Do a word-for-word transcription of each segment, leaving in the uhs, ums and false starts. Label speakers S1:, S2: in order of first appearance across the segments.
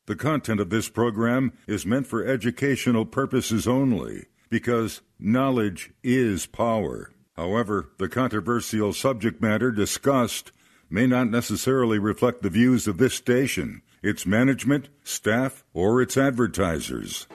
S1: The content of this program is meant for educational purposes only, because knowledge is power. However, the controversial subject matter discussed may not necessarily reflect the views of this station, its management, staff, or its advertisers.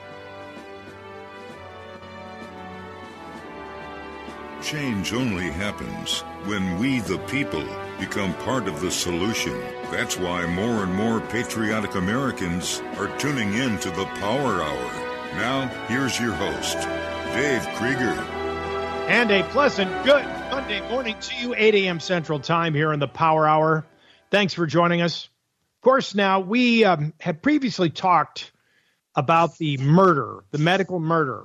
S1: Change only happens when we, the people, become part of the solution. That's why more and more patriotic Americans are tuning in to the Power Hour. Now, here's your host, Dave Krieger.
S2: And a pleasant, good Monday morning to you, eight a.m. Central Time here in the Power Hour. Thanks for joining us. Of course, now, we um, had previously talked about the murder, the medical murder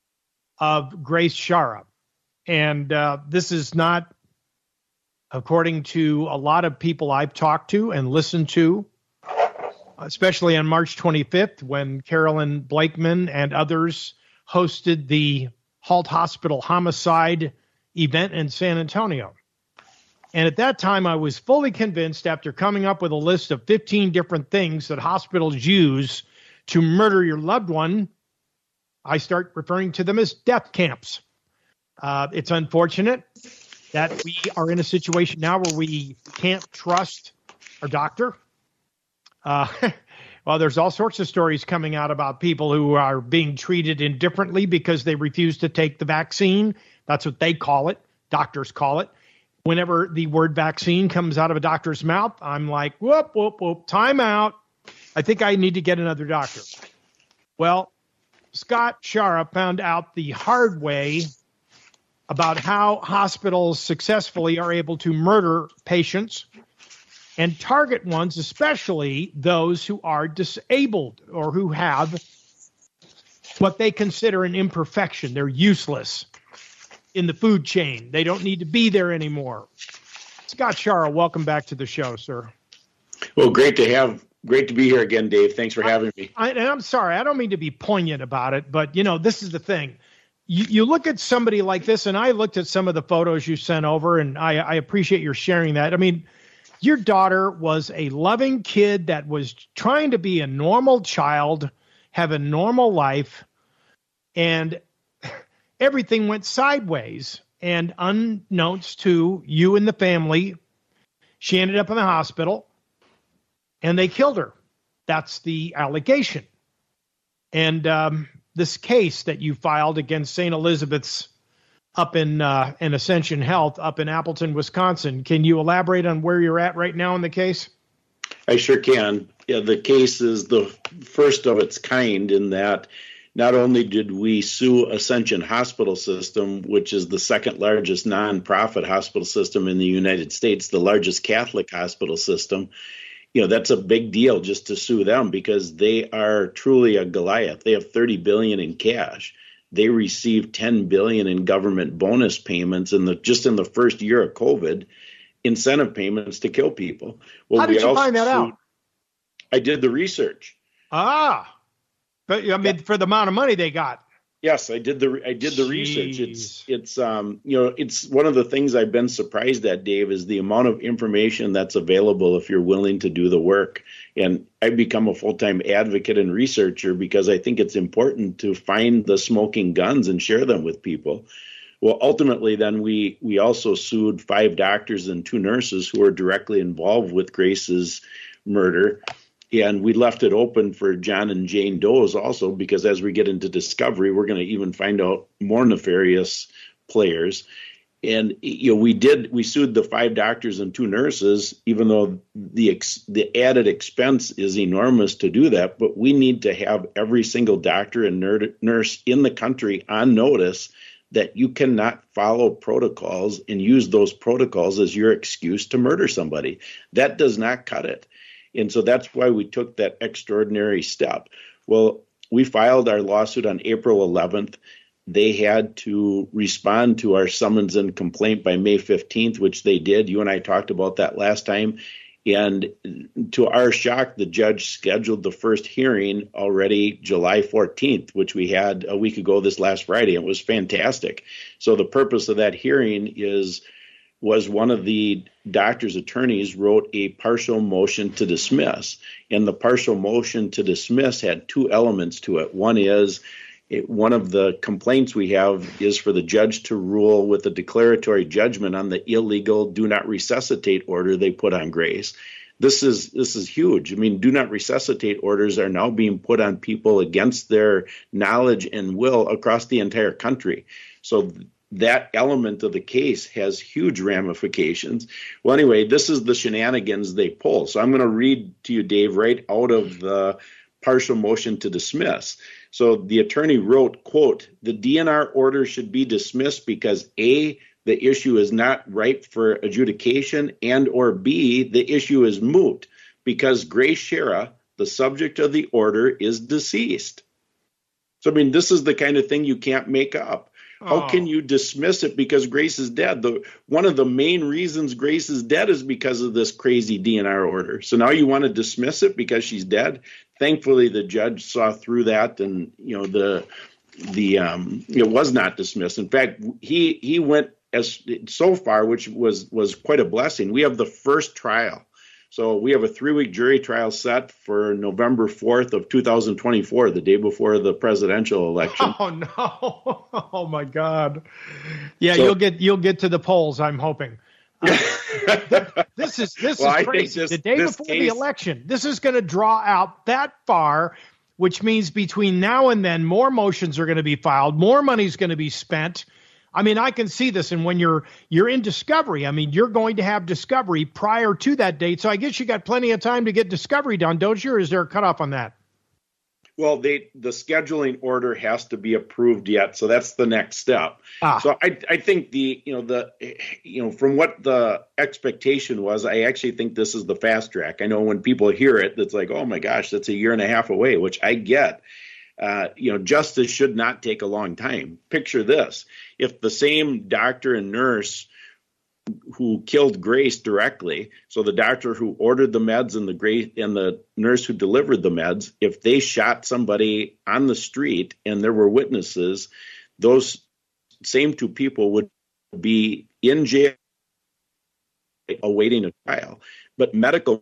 S2: of Grace Sharp. And uh, this is not, according to a lot of people I've talked to and listened to, especially on March twenty-fifth, when Carolyn Blakeman and others hosted the Halt Hospital homicide event in San Antonio. And at that time, I was fully convinced, after coming up with a list of fifteen different things that hospitals use to murder your loved one, I start referring to them as death camps. Uh, it's unfortunate that we are in a situation now where we can't trust our doctor. Uh, well, there's all sorts of stories coming out about people who are being treated indifferently because they refuse to take the vaccine. That's what they call it. Doctors call it. Whenever the word vaccine comes out of a doctor's mouth, I'm like, whoop, whoop, whoop, time out. I think I need to get another doctor. Well, Scott Sharp found out the hard way about how hospitals successfully are able to murder patients and target ones, especially those who are disabled or who have what they consider an imperfection. They're useless in the food chain. They don't need to be there anymore. Scott Sharp, welcome back to the show, sir.
S3: Well, great to have, great to be here again, Dave. Thanks for having me.
S2: I, and I'm sorry, I don't mean to be poignant about it, but, you know, this is the thing. You, you look at somebody like this, and I looked at some of the photos you sent over, and I, I appreciate your sharing that. I mean, your daughter was a loving kid that was trying to be a normal child, have a normal life, and everything went sideways. And unbeknownst to you and the family, she ended up in the hospital, and they killed her. That's the allegation. And um, this case that you filed against Saint Elizabeth's up in uh, in Ascension Health up in Appleton, Wisconsin. Can you elaborate on where you're at right now in the case?
S3: I sure can. Yeah, the case is the first of its kind in that not only did we sue Ascension Hospital System, which is the second largest nonprofit hospital system in the United States, the largest Catholic hospital system. You know, that's a big deal just to sue them because they are truly a Goliath. They have thirty billion dollars in cash. They received ten billion dollars in government bonus payments in the just in the first year of COVID, incentive payments to kill people.
S2: Well, How did you find that sued, out?
S3: I did the research.
S2: Ah, but I mean, yeah. For the amount of money they got.
S3: Yes, I did the I did the
S2: Jeez.
S3: research. It's it's um you know it's one of the things I've been surprised at, Dave, is the amount of information that's available if you're willing to do the work. And I've become a full-time advocate and researcher because I think it's important to find the smoking guns and share them with people. Well, ultimately, then we we also sued five doctors and two nurses who were directly involved with Grace's murder. And we left it open for John and Jane Doe's also, because as we get into discovery, we're going to even find out more nefarious players. And, you know, we did, we sued the five doctors and two nurses, even though the ex, the added expense is enormous to do that. But we need to have every single doctor and ner- nurse in the country on notice that you cannot follow protocols and use those protocols as your excuse to murder somebody. That does not cut it. And so that's why we took that extraordinary step. Well, we filed our lawsuit on April eleventh. They had to respond to our summons and complaint by May fifteenth, which they did. You and I talked about that last time. And to our shock, the judge scheduled the first hearing already July fourteenth, which we had a week ago this last Friday. It was fantastic. So the purpose of that hearing is was one of the doctor's attorneys wrote a partial motion to dismiss. And the partial motion to dismiss had two elements to it. One is it, one of the complaints we have is for the judge to rule with a declaratory judgment on the illegal do not resuscitate order they put on Grace. This is this is huge. I mean, do not resuscitate orders are now being put on people against their knowledge and will across the entire country. So that element of the case has huge ramifications. Well, anyway, this is the shenanigans they pull. So I'm going to read to you, Dave, right out of the partial motion to dismiss. So the attorney wrote, quote, the D N R order should be dismissed because A, the issue is not ripe for adjudication, and or B, the issue is moot because Grace Schara, the subject of the order, is deceased. So, I mean, this is the kind of thing you can't make up. How can you dismiss it because Grace is dead? The one of the main reasons Grace is dead is because of this crazy D N R order. So now you want to dismiss it because she's dead? Thankfully, the judge saw through that, and you know the the um, it was not dismissed. In fact, he he went as so far, which was was quite a blessing. We have the first trial. So we have a three-week jury trial set for November fourth of two thousand twenty-four, the day before the presidential election.
S2: Oh no! Oh my God! Yeah,
S3: So-
S2: you'll get you'll get to the polls. I'm hoping. Uh, this is this
S3: Well, I
S2: is
S3: think
S2: crazy.
S3: this-
S2: the day
S3: this
S2: before
S3: case-
S2: the election, this is going to draw out that far, which means between now and then, more motions are going to be filed, more money is going to be spent. I mean, I can see this, and when you're you're in discovery, I mean, you're going to have discovery prior to that date. So I guess you got plenty of time to get discovery done, don't you? Or is there a cutoff on that?
S3: Well, they the scheduling order has to be approved yet, so that's the next step.
S2: Ah.
S3: So I I think the you know the you know from what the expectation was, I actually think this is the fast track. I know when people hear it, it's like, oh my gosh, that's a year and a half away, which I get. Uh, you know, justice should not take a long time. Picture this. If the same doctor and nurse who killed Grace directly, so the doctor who ordered the meds and the Grace and the nurse who delivered the meds, if they shot somebody on the street and there were witnesses, those same two people would be in jail awaiting a trial. But medical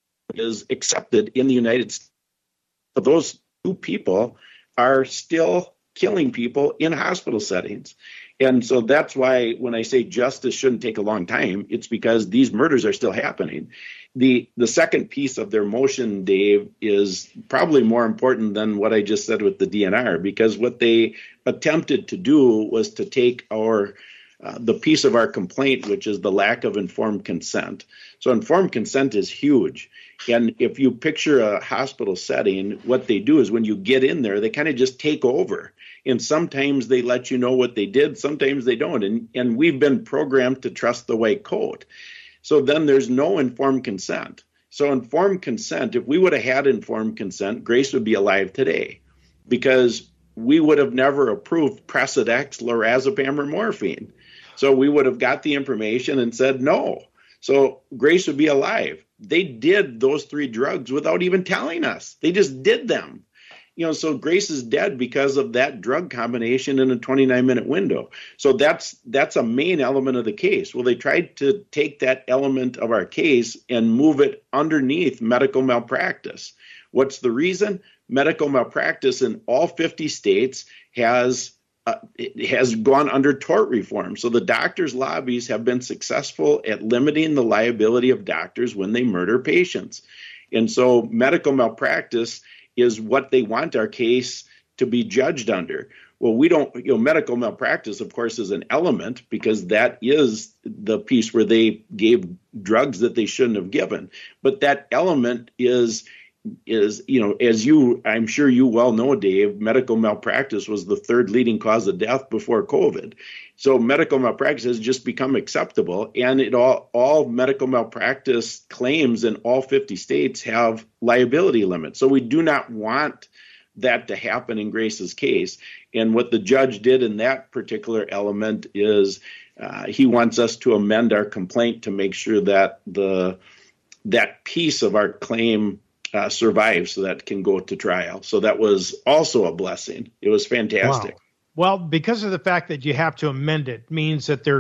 S3: is accepted in the United States. But those two people are still killing people in hospital settings. And so that's why when I say justice shouldn't take a long time, it's because these murders are still happening. The the second piece of their motion, Dave, is probably more important than what I just said with the D N R, because what they attempted to do was to take our uh, the piece of our complaint, which is the lack of informed consent. So informed consent is huge. And if you picture a hospital setting, what they do is when you get in there, they kind of just take over. And sometimes they let you know what they did. Sometimes they don't. And, and we've been programmed to trust the white coat. So then there's no informed consent. So informed consent, if we would have had informed consent, Grace would be alive today because we would have never approved Precedex, lorazepam, or morphine. So we would have got the information and said no. So Grace would be alive. They did those three drugs without even telling us. They just did them. You know, so Grace is dead because of that drug combination in a twenty-nine minute window. So that's that's a main element of the case. Well, they tried to take that element of our case and move it underneath medical malpractice. What's the reason? Medical malpractice in all fifty states has uh, it has gone under tort reform. So the doctors' lobbies have been successful at limiting the liability of doctors when they murder patients. And so medical malpractice is what they want our case to be judged under. Well, we don't, you know, medical malpractice, of course, is an element because that is the piece where they gave drugs that they shouldn't have given. But that element is, is, you know, as you, I'm sure you well know, Dave, medical malpractice was the third leading cause of death before COVID. So medical malpractice has just become acceptable, and it all, all medical malpractice claims in all fifty states have liability limits. So we do not want that to happen in Grace's case. And what the judge did in that particular element is uh, he wants us to amend our complaint to make sure that the that piece of our claim uh, survives so that it can go to trial. So that was also a blessing. It was fantastic.
S2: Wow. Well, because of the fact that you have to amend it means that there's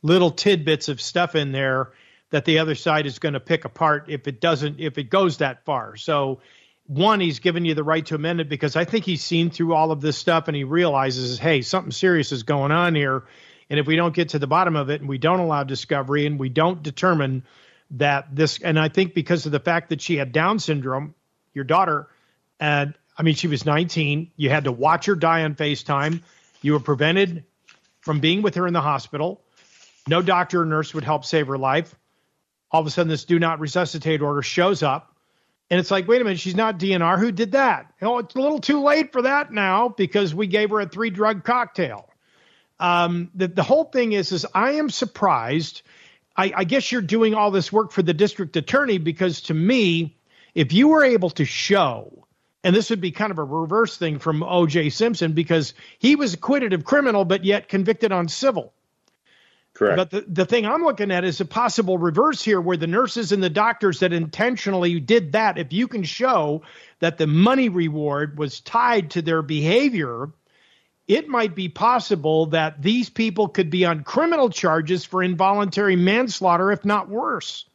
S2: little tidbits of stuff in there that the other side is going to pick apart if it doesn't, if it goes that far. So one, he's given you the right to amend it because I think he's seen through all of this stuff and he realizes, hey, something serious is going on here. And if we don't get to the bottom of it and we don't allow discovery and we don't determine that this, and I think because of the fact that she had Down syndrome, your daughter, and I mean, she was nineteen, you had to watch her die on FaceTime. You were prevented from being with her in the hospital. No doctor or nurse would help save her life. All of a sudden, this do not resuscitate order shows up. And it's like, wait a minute, she's not D N R. Who did that? Oh, it's a little too late for that now because we gave her a three-drug cocktail. Um, the, the whole thing is, is I am surprised. I, I guess you're doing all this work for the district attorney because to me, if you were able to show, and this would be kind of a reverse thing from O J Simpson because he was acquitted of criminal but yet convicted on civil.
S3: Correct.
S2: But the, the thing I'm looking at is a possible reverse here where the nurses and the doctors that intentionally did that, if you can show that the money reward was tied to their behavior, it might be possible that these people could be on criminal charges for involuntary manslaughter, if not worse.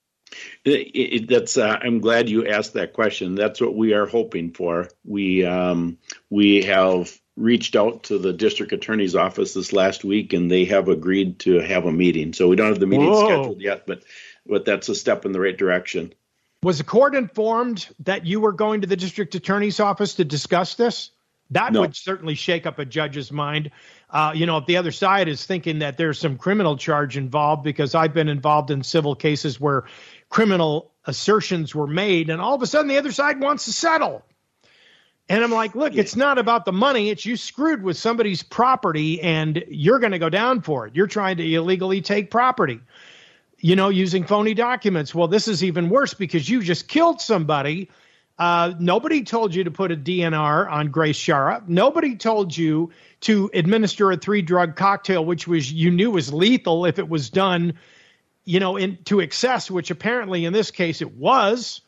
S3: It, it, that's. Uh, I'm glad you asked that question. That's what we are hoping for. We um, we have reached out to the district attorney's office this last week, and they have agreed to have a meeting. So we don't have the meeting
S2: Whoa.
S3: scheduled yet, but but that's a step in the right direction.
S2: Was the court informed that you were going to the district attorney's office to discuss this? That
S3: No.
S2: would certainly shake up a judge's mind. Uh, you know, if the other side is thinking that there's some criminal charge involved, because I've been involved in civil cases where criminal assertions were made, and all of a sudden the other side wants to settle. And I'm like, look,
S3: Yeah.
S2: it's not about the money. It's you screwed with somebody's property, and you're going to go down for it. You're trying to illegally take property, you know, using phony documents. Well, this is even worse because you just killed somebody. Uh, nobody told you to put a D N R on Grace Shara. Nobody told you to administer a three-drug cocktail, which was you knew was lethal if it was done, you know, in to excess, which apparently in this case it was.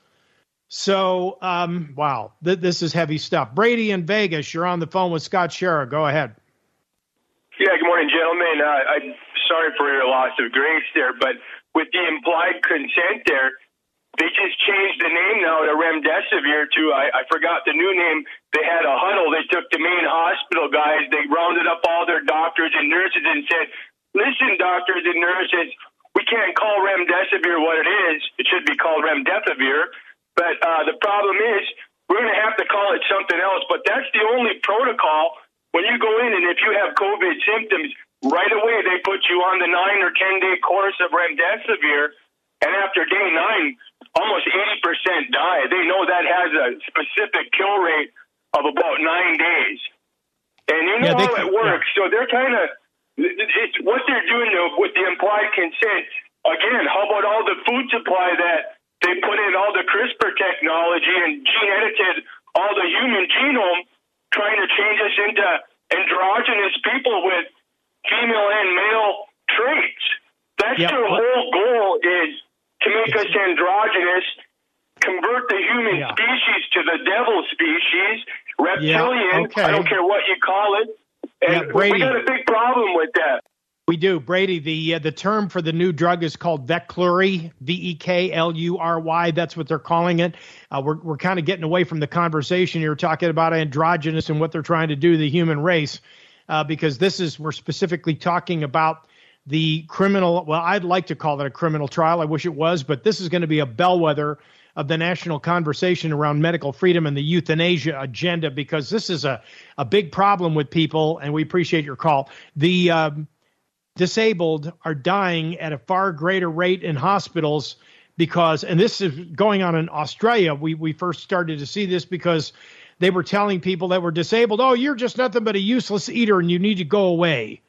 S2: So, um, wow, th- this is heavy stuff. Brady in Vegas, you're on the phone with Scott Shara. Go ahead.
S4: Yeah, good morning, gentlemen. Uh, I'm sorry for your loss of Grace there, but with the implied consent there, they just changed the name now to Remdesivir to, I, I forgot the new name. They had a huddle. They took the main hospital guys. They rounded up all their doctors and nurses and said, listen, doctors and nurses, we can't call Remdesivir what it is. It should be called Remdesivir. But uh, the problem is we're going to have to call it something else. But that's the only protocol. When you go in and if you have COVID symptoms, right away they put you on the nine or ten-day course of Remdesivir. And after day nine, almost eighty percent die. They know that has a specific kill rate of about nine days. And you know
S2: Yeah, they
S4: how
S2: can-
S4: it works. So they're kind of, it's what they're doing with the implied consent. Again, how about all the food supply that they put in, all the CRISPR technology and gene edited all the human genome, trying to change us into androgynous people with female and male traits. That's
S2: Yeah,
S4: their
S2: what-
S4: whole goal is to make us androgynous, convert the human
S2: Yeah.
S4: species to the devil species, reptilian,
S2: Yeah, okay.
S4: I don't care what you call it. And
S2: Yeah, Brady.
S4: we got a big problem with that.
S2: We do. Brady, the uh, the term for the new drug is called Veklury, V E K L U R Y. That's what they're calling it. Uh, we're we're kind of getting away from the conversation. You're talking about androgynous and what they're trying to do to the human race, uh, because this is, we're specifically talking about the criminal, well, I'd like to call it a criminal trial. I wish it was, but this is going to be a bellwether of the national conversation around medical freedom and the euthanasia agenda, because this is a, a big problem with people, and we appreciate your call. The um, disabled are dying at a far greater rate in hospitals because, and this is going on in Australia, we, we first started to see this because they were telling people that were disabled, oh, you're just nothing but a useless eater and you need to go away.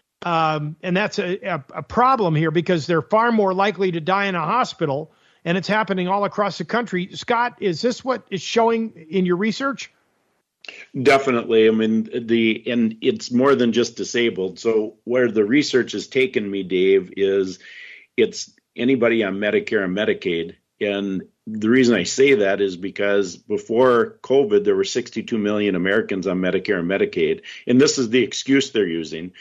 S2: Um, and that's a, a, a problem here because they're far more likely to die in a hospital, and it's happening all across the country. Scott, is this what is showing in your research?
S3: Definitely. I mean, the and it's more than just disabled. So where the research has taken me, Dave, is it's anybody on Medicare and Medicaid. And the reason I say that is because before COVID, there were sixty-two million Americans on Medicare and Medicaid. And this is the excuse they're using.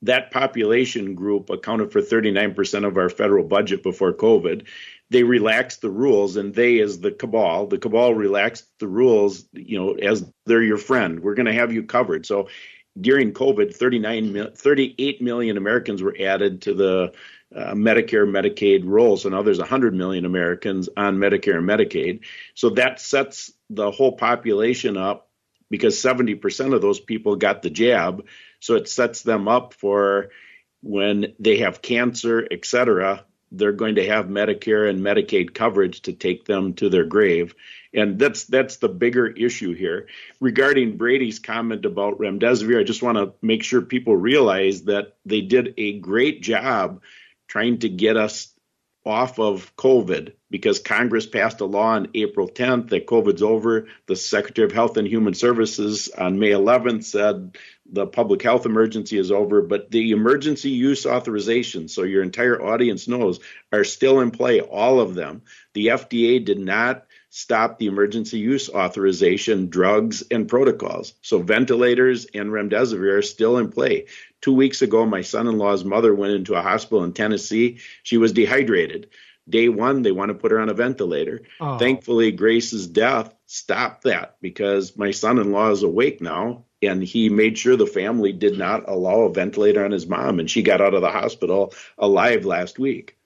S3: that population group accounted for thirty-nine percent of our federal budget before COVID. They relaxed the rules, and they, as the cabal, the cabal relaxed the rules, you know, as they're your friend. We're going to have you covered. So during COVID, thirty-nine, thirty-eight million Americans were added to the uh, Medicare, Medicaid rolls. So now there's one hundred million Americans on Medicare and Medicaid. So that sets the whole population up, because seventy percent of those people got the jab. So it sets them up for when they have cancer, et cetera, they're going to have Medicare and Medicaid coverage to take them to their grave. And that's that's the bigger issue here. Regarding Brady's comment about remdesivir, I just want to make sure people realize that they did a great job trying to get us off of COVID, because Congress passed a law on April tenth that COVID's over. The Secretary of Health and Human Services on May eleventh said the public health emergency is over, but the emergency use authorizations, so your entire audience knows, are still in play, all of them. The F D A did not stop the emergency use authorization, drugs, and protocols. So ventilators and remdesivir are still in play. Two weeks ago, my son-in-law's mother went into a hospital in Tennessee. She was dehydrated. Day one, they want to put her on a ventilator. Oh. Thankfully, Grace's death stopped that, because my son-in-law is awake now, and he made sure the family did not allow a ventilator on his mom, and she got out of the hospital alive last week.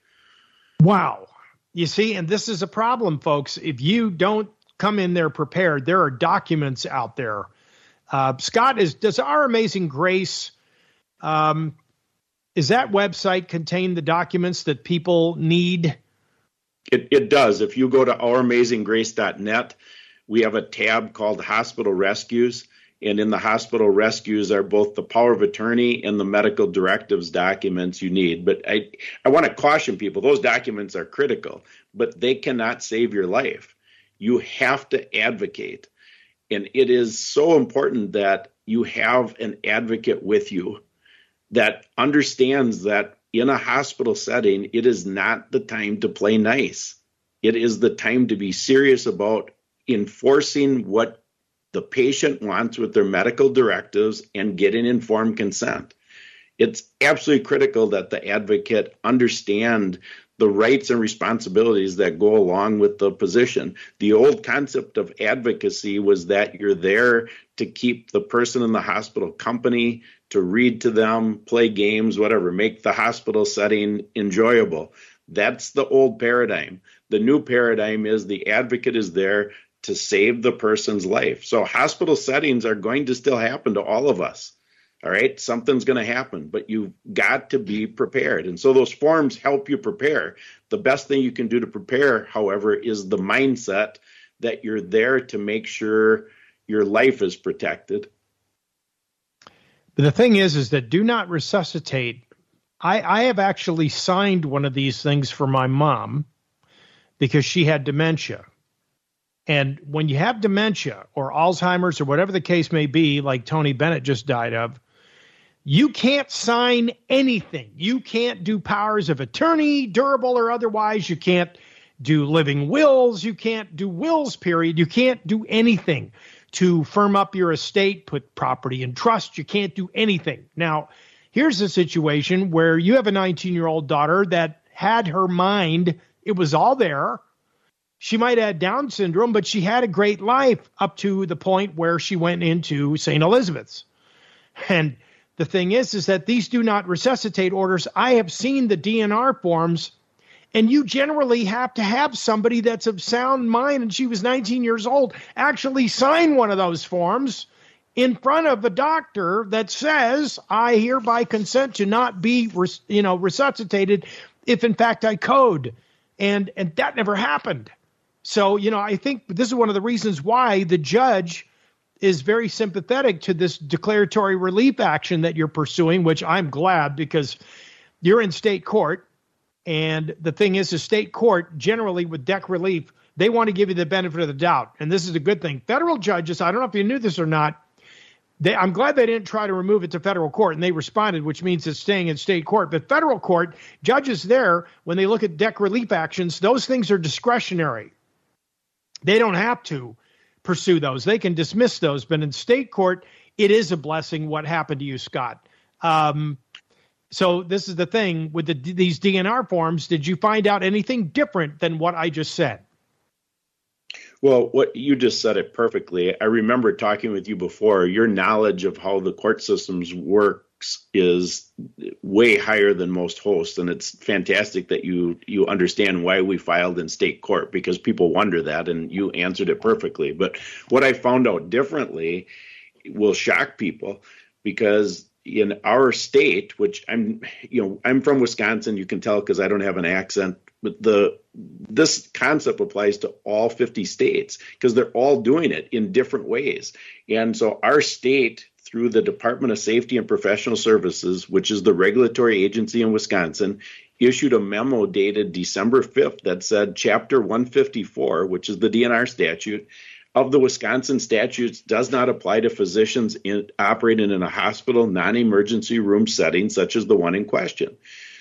S2: Wow. You see, and this is a problem, folks. If you don't come in there prepared, there are documents out there. Uh, Scott, is does Our Amazing Grace, um, is that website contain the documents that people need?
S3: It, it does. If you go to our amazing grace dot net, we have a tab called Hospital Rescues. And in the hospital rescues are both the power of attorney and the medical directives documents you need. But I, I want to caution people, those documents are critical, but they cannot save your life. You have to advocate. And it is so important that you have an advocate with you that understands that in a hospital setting, it is not the time to play nice. It is the time to be serious about enforcing what the patient wants with their medical directives and getting informed consent. It's absolutely critical that the advocate understand the rights and responsibilities that go along with the position. The old concept of advocacy was that you're there to keep the person in the hospital company, to read to them, play games, whatever, make the hospital setting enjoyable. That's the old paradigm. The new paradigm is the advocate is there to save the person's life. So hospital settings are going to still happen to all of us. All right, something's going to happen, but you've got to be prepared. And so those forms help you prepare. The best thing you can do to prepare, however, is the mindset that you're there to make sure your life is protected.
S2: But the thing is, is that do not resuscitate. I, I have actually signed one of these things for my mom because she had dementia. And when you have dementia or Alzheimer's or whatever the case may be, like Tony Bennett just died of, you can't sign anything. You can't do powers of attorney, durable or otherwise. You can't do living wills. You can't do wills, period. You can't do anything to firm up your estate, put property in trust. You can't do anything. Now, here's a situation where you have a nineteen-year-old daughter that had her mind. It was all there. She might have Down syndrome, but she had a great life up to the point where she went into Saint Elizabeth's. And the thing is, is that these do not resuscitate orders. I have seen the D N R forms, and you generally have to have somebody that's of sound mind, and she was nineteen years old, actually sign one of those forms in front of a doctor that says, I hereby consent to not be, you know, resuscitated if in fact I code. And, and that never happened. So, you know, I think this is one of the reasons why the judge is very sympathetic to this declaratory relief action that you're pursuing, which I'm glad, because you're in state court. And the thing is, the state court generally with dec relief, they want to give you the benefit of the doubt. And this is a good thing. Federal judges, I don't know if you knew this or not, they, I'm glad they didn't try to remove it to federal court, and they responded, which means it's staying in state court. But federal court, judges there, when they look at dec relief actions, those things are discretionary. They don't have to pursue those. They can dismiss those. But in state court, it is a blessing what happened to you, Scott. Um, So this is the thing with the, these D N R forms. Did you find out anything different than what I just said?
S3: Well, what you just said it perfectly. I remember talking with you before. Your knowledge of how the court systems works is way higher than most hosts, and it's fantastic that you you understand why we filed in state court, because people wonder that, and you answered it perfectly. But what I found out differently will shock people, because in our state, which I'm, you know, I'm from Wisconsin, you can tell because I don't have an accent, but the this concept applies to all fifty states because they're all doing it in different ways. And so our state, through the Department of Safety and Professional Services, which is the regulatory agency in Wisconsin, issued a memo dated December fifth that said Chapter one fifty-four, which is the D N R statute, of the Wisconsin statutes does not apply to physicians in, operating in a hospital non-emergency room setting such as the one in question.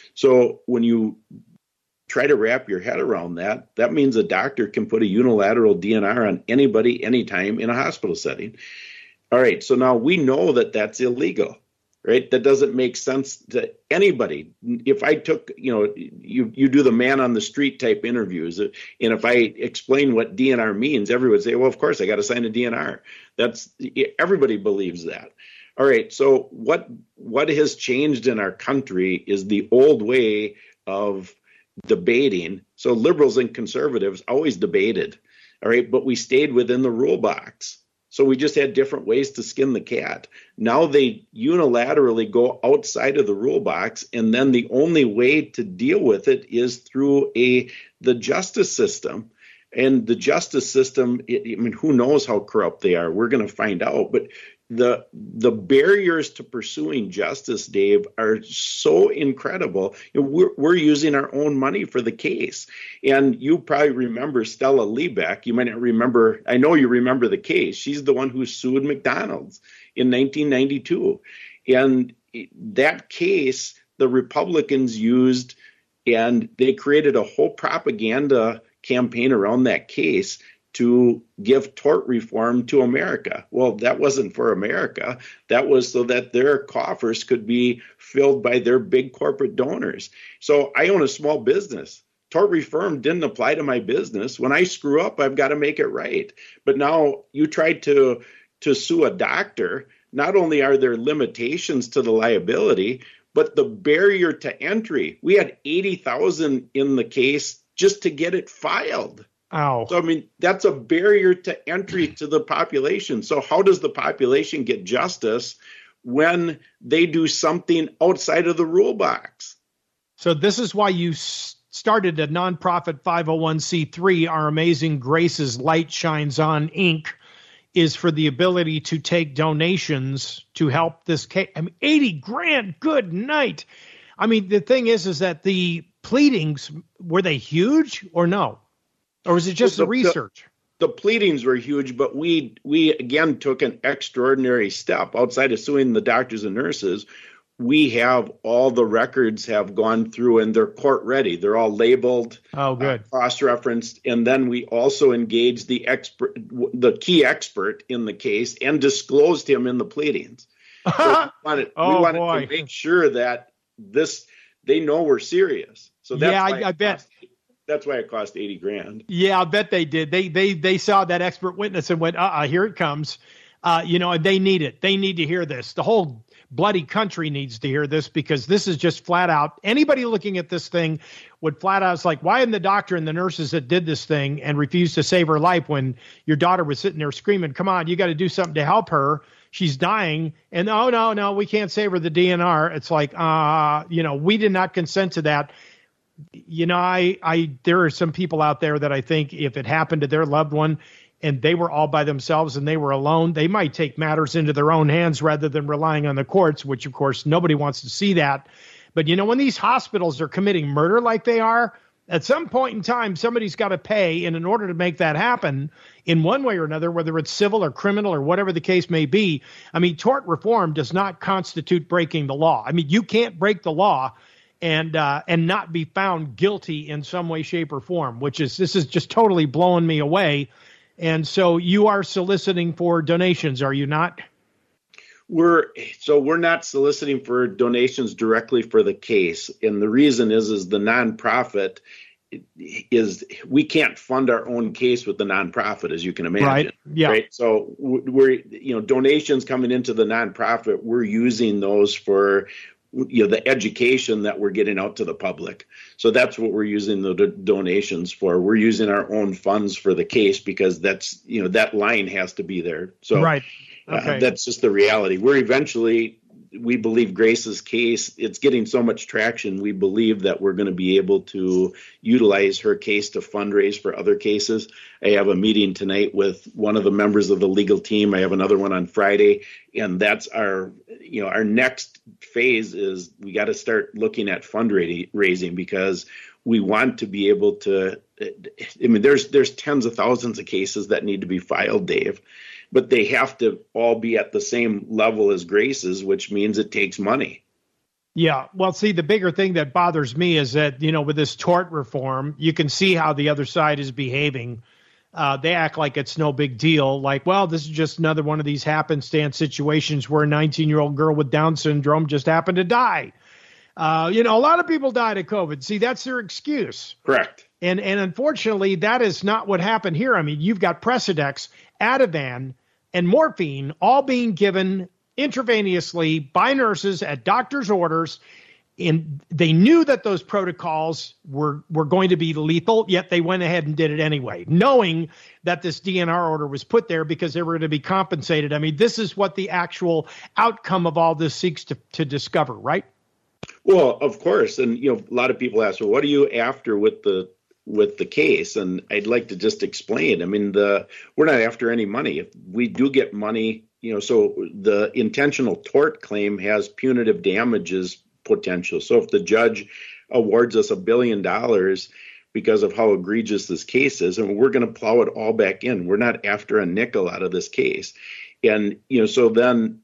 S3: So when you try to wrap your head around that, that means a doctor can put a unilateral D N R on anybody, anytime in a hospital setting. All right, so now we know that that's illegal, right? That doesn't make sense to anybody. If I took, you know, you, you do the man on the street type interviews, and if I explain what D N R means, everyone would say, well, of course, I got to sign a D N R. That's, everybody believes that. All right, so what what has changed in our country is the old way of debating. So liberals and conservatives always debated, all right, but we stayed within the rule box. So we just had different ways to skin the cat. Now they unilaterally go outside of the rule box, and then the only way to deal with it is through a the justice system. And the justice system, I mean, who knows how corrupt they are? We're going to find out. But the the barriers to pursuing justice, Dave, are so incredible. You know, we're, we're using our own money for the case. And you probably remember Stella Liebeck. You might not remember. I know you remember the case. She's the one who sued McDonald's in nineteen ninety-two. And that case, the Republicans used, and they created a whole propaganda campaign around that case to give tort reform to America. Well, that wasn't for America. That was so that their coffers could be filled by their big corporate donors. So I own a small business. Tort reform didn't apply to my business. When I screw up, I've got to make it right. But now you try to, to sue a doctor. Not only are there limitations to the liability, but the barrier to entry. We had eighty thousand in the case just to get it filed.
S2: Ow.
S3: So, I mean, that's a barrier to entry to the population. So how does the population get justice when they do something outside of the rule box?
S2: So this is why you s- started a nonprofit five oh one c three, Our Amazing Grace's Light Shines On, Incorporated, is for the ability to take donations to help this case. I mean, eighty grand, good night. I mean, the thing is, is that the pleadings, were they huge or no? Or was it just
S3: well,
S2: the, the research?
S3: The, the pleadings were huge, but we, we again, took an extraordinary step. Outside of suing the doctors and nurses, we have all the records have gone through and they're court ready. They're all labeled,
S2: oh, good,
S3: uh, cross-referenced. And then we also engaged the expert, the key expert in the case, and disclosed him in the pleadings. So we wanted,
S2: oh,
S3: we wanted
S2: boy.
S3: to make sure that this, they know we're serious. So that's
S2: yeah,
S3: why
S2: I, I bet.
S3: Cost, that's why it cost eighty grand.
S2: Yeah, I bet they did. They they they saw that expert witness and went, uh-uh, here it comes. Uh, you know, and they need it. They need to hear this. The whole bloody country needs to hear this, because this is just flat out. Anybody looking at this thing would flat out, it's like, why didn't the doctor and the nurses that did this thing and refused to save her life when your daughter was sitting there screaming, come on, you got to do something to help her. She's dying. And oh, no, no, we can't save her the D N R. It's like, uh, you know, we did not consent to that. You know, I, I, there are some people out there that I think if it happened to their loved one and they were all by themselves and they were alone, they might take matters into their own hands rather than relying on the courts, which of course nobody wants to see that. But you know, when these hospitals are committing murder like they are, at some point in time, somebody's got to pay. And in order to make that happen in one way or another, whether it's civil or criminal or whatever the case may be, I mean, tort reform does not constitute breaking the law. I mean, you can't break the law and uh, and not be found guilty in some way, shape, or form, which is, this is just totally blowing me away. And so you are soliciting for donations, are you not?
S3: We're so we're not soliciting for donations directly for the case, and the reason is is the nonprofit is we can't fund our own case with the nonprofit, as you can imagine.
S2: Right. Yeah.
S3: Right. So we're you know donations coming into the nonprofit, we're using those for you know the education that we're getting out to the public. So that's what we're using the do- donations for. We're using our own funds for the case because that's you know that line has to be there. So
S2: right. Okay.
S3: Uh, that's just the reality. We're eventually, we believe Grace's case, it's getting so much traction, we believe that we're going to be able to utilize her case to fundraise for other cases. I have a meeting tonight with one of the members of the legal team. I have another one on Friday, and that's our, you know, our next phase is we got to start looking at fundraising because we want to be able to, I mean, there's there's tens of thousands of cases that need to be filed, Dave. But they have to all be at the same level as Grace's, which means it takes money.
S2: Yeah. Well, see, the bigger thing that bothers me is that, you know, with this tort reform, you can see how the other side is behaving. Uh, they act like it's no big deal. Like, well, this is just another one of these happenstance situations where a nineteen-year-old girl with Down syndrome just happened to die. Uh, you know, a lot of people died of COVID. See, that's their excuse.
S3: Correct.
S2: And and unfortunately, that is not what happened here. I mean, you've got Precedex, Ativan, and morphine all being given intravenously by nurses at doctors' orders. And they knew that those protocols were, were going to be lethal, yet they went ahead and did it anyway, knowing that this D N R order was put there because they were going to be compensated. I mean, this is what the actual outcome of all this seeks to, to discover, right?
S3: Well, of course. And, you know, a lot of people ask, well, what are you after with the with the case? And I'd like to just explain. I mean, the we're not after any money. If we do get money, you know, so the intentional tort claim has punitive damages potential. So if the judge awards us a billion dollars because of how egregious this case is, and we're going to plow it all back in. We're not after a nickel out of this case. And, you know, so then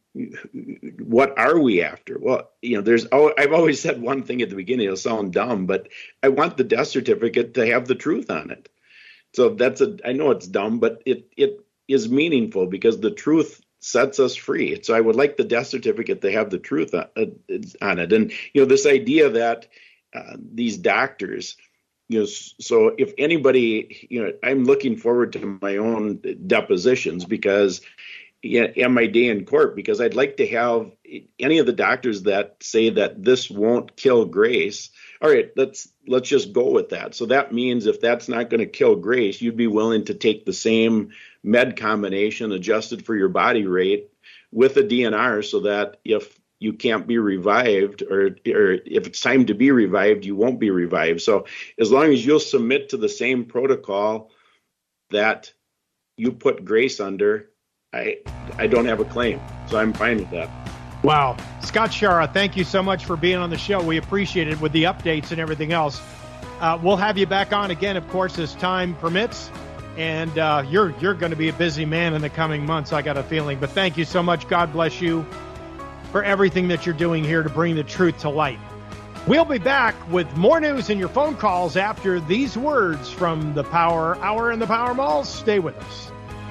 S3: what are we after? Well, you know, there's, oh, I've always said one thing at the beginning, it'll sound dumb, but I want the death certificate to have the truth on it. So that's a, I know it's dumb, but it, it is meaningful because the truth sets us free. So I would like the death certificate to have the truth on, uh, on it. And, you know, this idea that uh, these doctors, you know, so if anybody, you know, I'm looking forward to my own depositions because yeah, and my day in court, because I'd like to have any of the doctors that say that this won't kill Grace. All right, let's let's just go with that. So that means if that's not going to kill Grace, you'd be willing to take the same med combination adjusted for your body rate with a D N R so that if you can't be revived or, or if it's time to be revived, you won't be revived. So as long as you'll submit to the same protocol that you put Grace under, I I don't have a claim, so I'm fine with that.
S2: Wow. Scott Schara, thank you so much for being on the show. We appreciate it with the updates and everything else. Uh, we'll have you back on again, of course, as time permits. And uh, you're you're going to be a busy man in the coming months, I got a feeling. But thank you so much. God bless you for everything that you're doing here to bring the truth to light. We'll be back with more news and your phone calls after these words from the Power Hour and the Power Mall. Stay with us.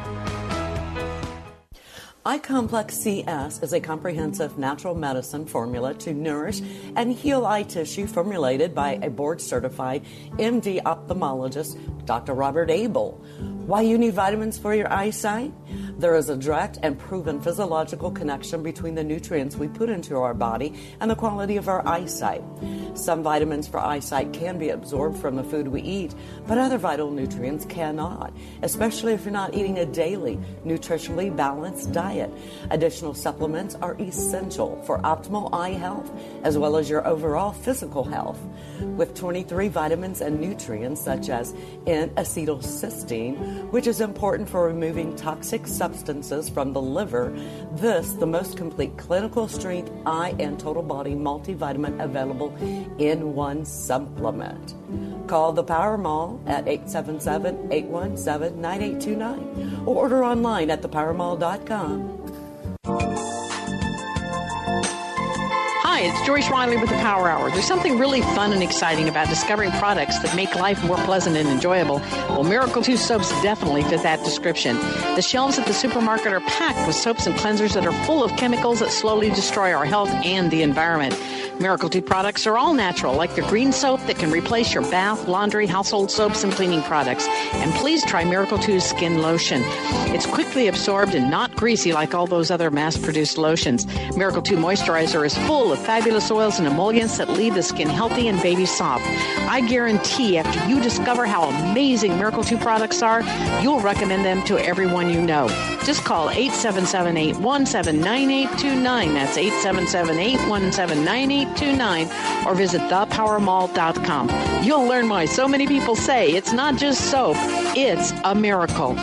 S5: iComplex C S is a comprehensive natural medicine formula to nourish and heal eye tissue formulated by a board-certified M D ophthalmologist, Doctor Robert Abel. Why you need vitamins for your eyesight? There is a direct and proven physiological connection between the nutrients we put into our body and the quality of our eyesight. Some vitamins for eyesight can be absorbed from the food we eat, but other vital nutrients cannot, especially if you're not eating a daily, nutritionally balanced diet. Additional supplements are essential for optimal eye health, as well as your overall physical health. With twenty-three vitamins and nutrients such as N-acetylcysteine, which is important for removing toxic substances from the liver, this, the most complete clinical strength eye and total body multivitamin available in one supplement. Call the Power Mall at eight seven seven, eight one seven, nine eight two nine or order online at the power mall dot com.
S6: Hi, it's Joyce Riley with the Power Hour. There's something really fun and exciting about discovering products that make life more pleasant and enjoyable. Well, Miracle two soaps definitely fit that description. The shelves at the supermarket are packed with soaps and cleansers that are full of chemicals that slowly destroy our health and the environment. Miracle two products are all natural, like the green soap that can replace your bath, laundry, household soaps, and cleaning products. And please try Miracle two's skin lotion. It's quickly absorbed and not greasy like all those other mass-produced lotions. Miracle two Moisturizer is full of fabulous oils and emollients that leave the skin healthy and baby soft. I guarantee after you discover how amazing Miracle two products are, you'll recommend them to everyone you know. Just call eight seven seven, eight one seven, nine eight two nine. That's eight seven seven, eight one seven, nine eight two nine, or visit the power mall dot com. You'll learn why so many people say it's not just soap, it's a miracle.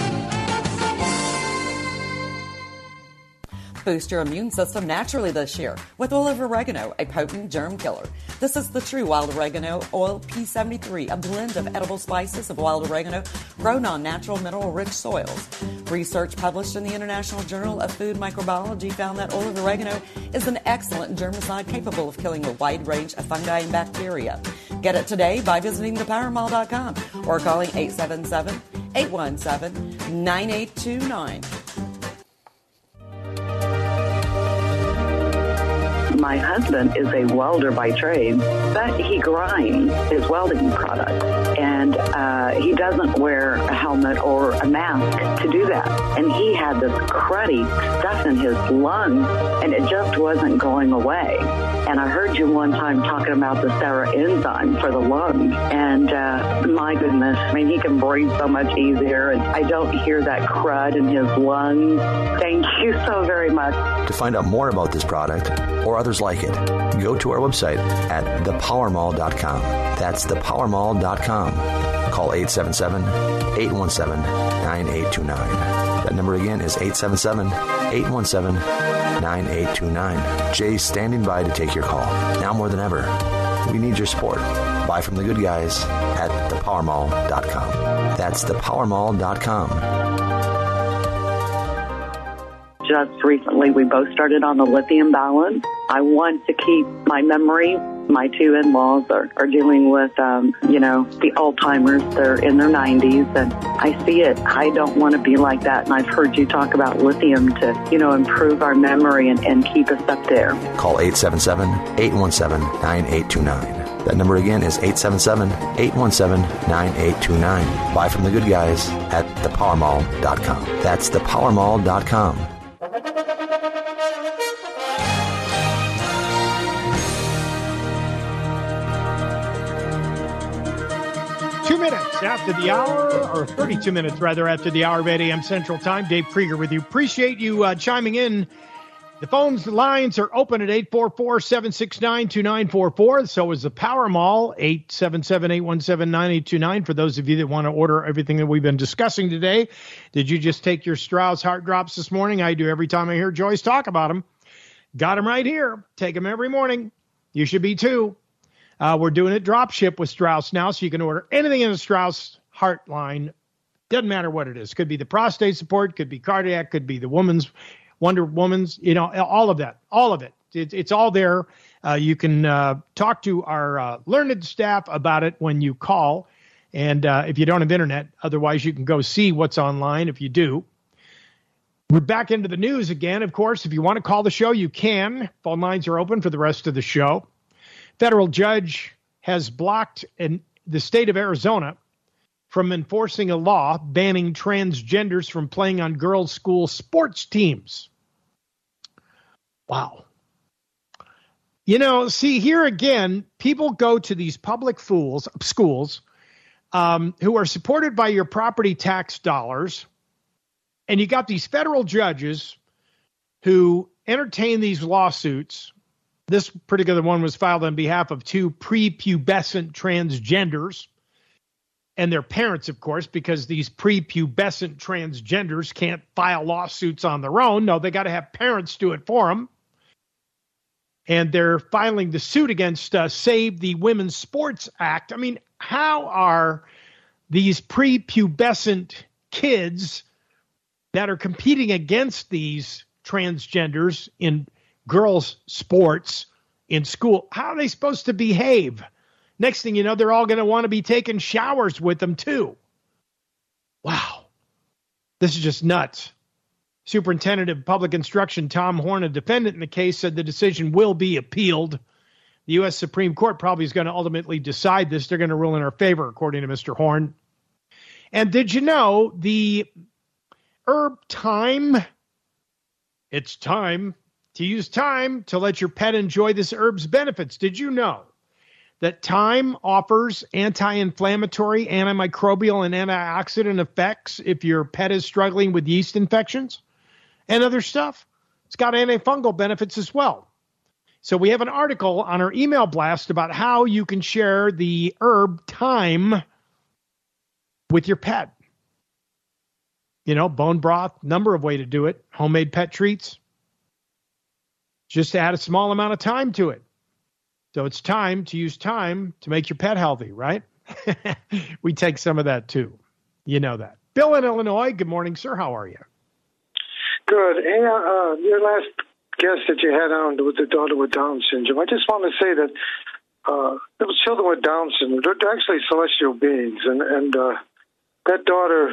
S5: Boost your immune system naturally this year with oil of oregano, a potent germ killer. This is the true wild oregano oil P seventy-three, a blend of edible spices of wild oregano grown on natural mineral-rich soils. Research published in the International Journal of Food Microbiology found that oil of oregano is an excellent germicide capable of killing a wide range of fungi and bacteria. Get it today by visiting the power mall dot com or calling eight seven seven, eight one seven, nine eight two nine.
S7: My husband is a welder by trade, but he grinds his welding product, and uh, he doesn't wear a helmet or a mask to do that. And he had this cruddy stuff in his lungs, and it just wasn't going away. And I heard you one time talking about the Sarah enzyme for the lungs, and uh, my goodness, I mean, he can breathe so much easier, and I don't hear that crud in his lungs. Thank you so very much.
S8: To find out more about this product or others like it, go to our website at the power mall dot com. That's the power mall dot com. Call eight seven seven, eight one seven, nine eight two nine. That number again is eight seven seven, eight one seven, nine eight two nine. Jay's standing by to take your call. Now more than ever, we need your support. Buy from the good guys at the power mall dot com. That's the power mall dot com.
S7: Just recently, we both started on the lithium balance. I want to keep my memory. My two in-laws are, are dealing with, um, you know, the Alzheimer's. They're in their nineties, and I see it. I don't want to be like that, and I've heard you talk about lithium to, you know, improve our memory and, and keep us up there.
S8: Call eight seven seven, eight one seven, nine eight two nine. That number again is eight seven seven, eight one seven, nine eight two nine. Buy from the good guys at the power mall dot com. That's the power mall dot com.
S2: Two minutes after the hour, or thirty-two minutes rather after the hour of eight a.m. Central Time. Dave Krieger with you. Appreciate you uh, chiming in. The phones, the lines are open at eight four four, seven six nine, two nine four four. So is the Power Mall, eight seven seven, eight one seven, nine eight two nine. For those of you that want to order everything that we've been discussing today. Did you just take your Strauss Heart Drops this morning? I do every time I hear Joyce talk about them. Got them right here. Take them every morning. You should be too. Uh, we're doing it drop ship with Strauss now, so you can order anything in the Strauss Heart line. Doesn't matter what it is. Could be the prostate support, could be cardiac, could be the woman's, Wonder Woman's, you know, all of that, all of it. It it's all there. Uh, you can uh, talk to our uh, learned staff about it when you call. And uh, if you don't have internet, otherwise you can go see what's online if you do. We're back into the news again, of course. If you want to call the show, you can. Phone lines are open for the rest of the show. Federal judge has blocked in the state of Arizona from enforcing a law banning transgenders from playing on girls' school sports teams. Wow. You know, see, here again, people go to these public fools, schools um, who are supported by your property tax dollars, and you got these federal judges who entertain these lawsuits. This particular one was filed on behalf of two prepubescent transgenders and their parents, of course, because these prepubescent transgenders can't file lawsuits on their own. No, they got to have parents do it for them. And they're filing the suit against uh, Save the Women's Sports Act. I mean, how are these prepubescent kids that are competing against these transgenders in girls' sports in school. How are they supposed to behave? Next thing you know, they're all going to want to be taking showers with them too. Wow. This is just nuts. Superintendent of Public Instruction Tom Horn, a defendant in the case, said the decision will be appealed. The U S Supreme Court probably is going to ultimately decide this. They're going to rule in our favor, according to Mister Horn. And did you know the herb thyme? It's time to use thyme to let your pet enjoy this herb's benefits. Did you know that thyme offers anti-inflammatory, antimicrobial, and antioxidant effects if your pet is struggling with yeast infections and other stuff? It's got antifungal benefits as well. So we have an article on our email blast about how you can share the herb thyme with your pet. You know, bone broth, number of ways to do it. Homemade pet treats. Just add a small amount of thyme to it. So it's time to use thyme to make your pet healthy, right? We take some of that too. You know that. Bill in Illinois, good morning, sir. How are you?
S9: Good. Hey, uh, your last guest that you had on with the daughter with Down syndrome, I just want to say that uh, those children with Down syndrome, they're actually celestial beings, and, and uh, that daughter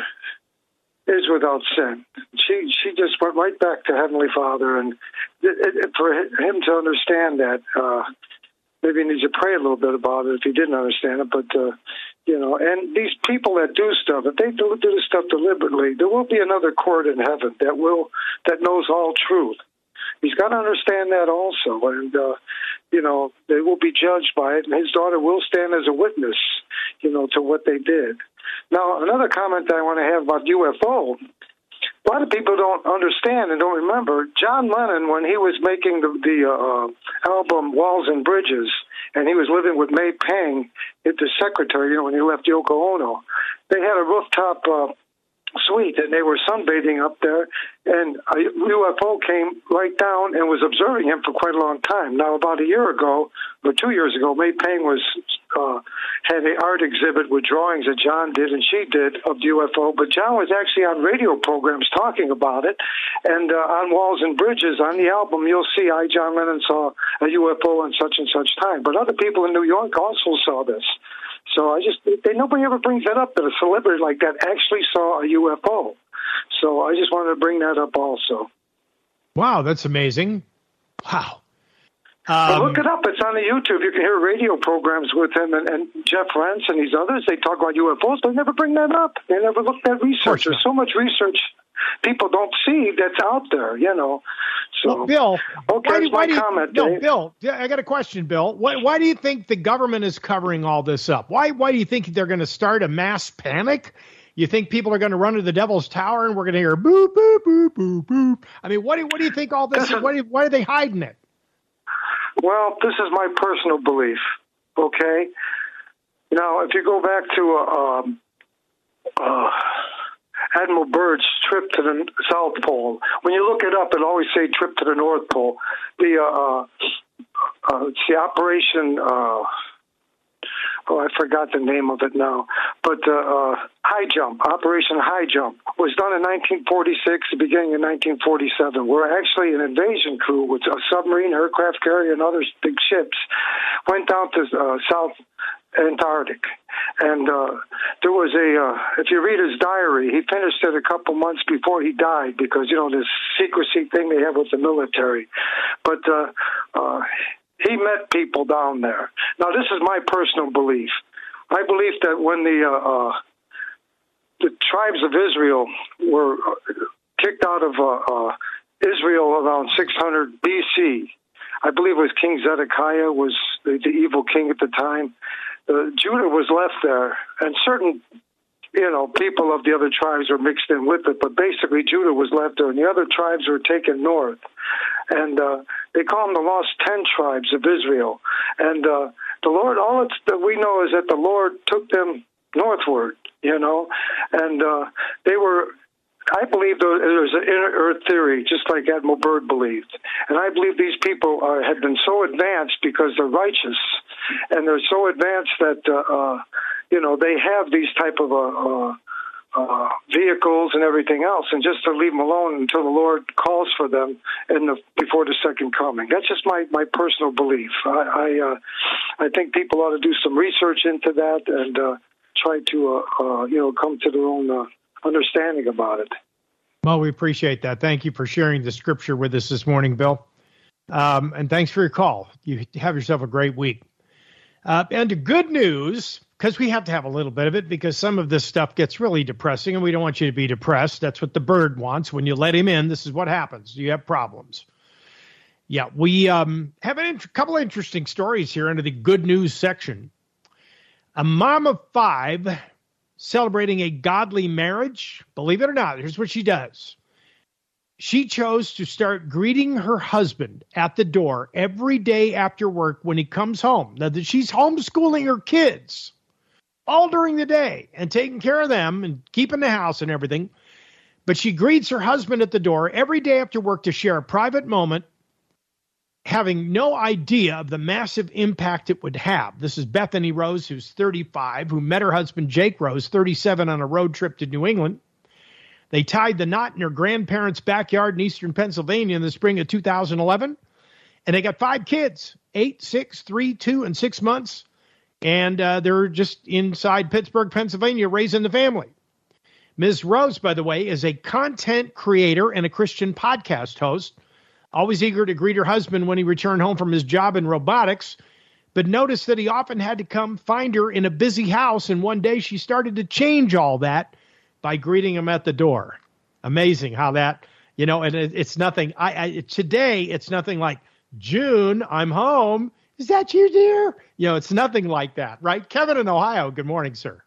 S9: is without sin. She she just went right back to Heavenly Father, and it, it, for him to understand that, uh, maybe he needs to pray a little bit about it if he didn't understand it, but, uh, you know, and these people that do stuff, if they do, do this stuff deliberately, there will be another court in heaven that will, that knows all truth. He's got to understand that also, and, uh, you know, they will be judged by it, and his daughter will stand as a witness, you know, to what they did. Now, another comment that I want to have about U F O, a lot of people don't understand and don't remember, John Lennon, when he was making the, the uh, album Walls and Bridges, and he was living with May Pang, the secretary, you know, when he left Yoko Ono, they had a rooftop uh, suite, and they were sunbathing up there, and a U F O came right down and was observing him for quite a long time. Now, about a year ago, or two years ago, May Pang was uh, had an art exhibit with drawings that John did and she did of the U F O, but John was actually on radio programs talking about it, and uh, on Walls and Bridges, on the album, you'll see I, John Lennon, saw a U F O on such and such time. But other people in New York also saw this. So I just, they, nobody ever brings that up, that a celebrity like that actually saw a U F O. So I just wanted to bring that up also.
S2: Wow, that's amazing. Wow.
S9: Um,
S2: look
S9: it up. It's on the YouTube. You can hear radio programs with him and, and Jeff Rentz and these others. They talk about U F Os. They never bring that up. They never look at research. There's so much research people don't see that's out there, you know. So,
S2: well, Bill,
S9: okay,
S2: why
S9: that's
S2: do, why
S9: my
S2: do you,
S9: comment.
S2: No,
S9: Dave.
S2: Bill, I got a question, Bill. Why, why do you think the government is covering all this up? Why, why do you think they're going to start a mass panic? You think people are going to run to the Devil's Tower and we're going to hear boop, boop, boop, boop, boop? I mean, what do, what do you think all this, this is? Why, why are they hiding it?
S9: Well, this is my personal belief, okay? Now, if you go back to uh, um, uh, Admiral Byrd's trip to the South Pole, when you look it up, it always say trip to the North Pole. The, uh, uh, it's the Operation... Uh, Oh, I forgot the name of it now. But uh, uh, High Jump, Operation High Jump, was done in nineteen forty-six, the beginning of nineteen forty-seven, where actually an invasion crew with a submarine, aircraft carrier, and other big ships went down to uh, South Antarctic. And uh, there was a, uh, if you read his diary, he finished it a couple months before he died because, you know, this secrecy thing they have with the military. But uh, uh, he met people down there. Now, this is my personal belief. I believe that when the uh, uh, the tribes of Israel were kicked out of uh, uh, Israel around six hundred B C, I believe it was King Zedekiah was the, the evil king at the time. Uh, Judah was left there, and certain, you know, people of the other tribes were mixed in with it, but basically Judah was left there, and the other tribes were taken north. And uh, they call them the lost ten tribes of Israel. And uh, the Lord, all it's, that we know is that the Lord took them northward, you know, and uh, they were, I believe there was an inner earth theory, just like Admiral Byrd believed. And I believe these people are, have been so advanced because they're righteous, and they're so advanced that, uh, uh, you know, they have these type of uh, uh, uh, vehicles and everything else, and just to leave them alone until the Lord calls for them in the, before the second coming. That's just my, my personal belief. I I, uh, I think people ought to do some research into that and uh, try to uh, uh, you know come to their own uh, understanding about it.
S2: Well, we appreciate that. Thank you for sharing the scripture with us this morning, Bill. Um, and thanks for your call. You have yourself a great week. Uh, and the good news, because we have to have a little bit of it, because some of this stuff gets really depressing, and we don't want you to be depressed. That's what the bird wants. When you let him in, this is what happens. You have problems. Yeah, we um, have a int- couple of interesting stories here under the good news section. A mom of five celebrating a godly marriage. Believe it or not, here's what she does. She chose to start greeting her husband at the door every day after work when he comes home. Now, that she's homeschooling her kids all during the day and taking care of them and keeping the house and everything. But she greets her husband at the door every day after work to share a private moment, having no idea of the massive impact it would have. This is Bethany Rose, who's thirty-five, who met her husband Jake Rose, thirty-seven, on a road trip to New England. They tied the knot in her grandparents' backyard in eastern Pennsylvania in the spring of two thousand eleven. And they got five kids, eight, six, three, two, and six months. And uh, they're just inside Pittsburgh, Pennsylvania, raising the family. Miz Rose, by the way, is a content creator and a Christian podcast host, always eager to greet her husband when he returned home from his job in robotics. But notice that he often had to come find her in a busy house. And one day she started to change all that by greeting him at the door. Amazing how that, you know, and it, it's nothing. I, I today, it's nothing like, June, I'm home. Is that you, dear? You know, it's nothing like that, right? Kevin in Ohio, good morning, sir.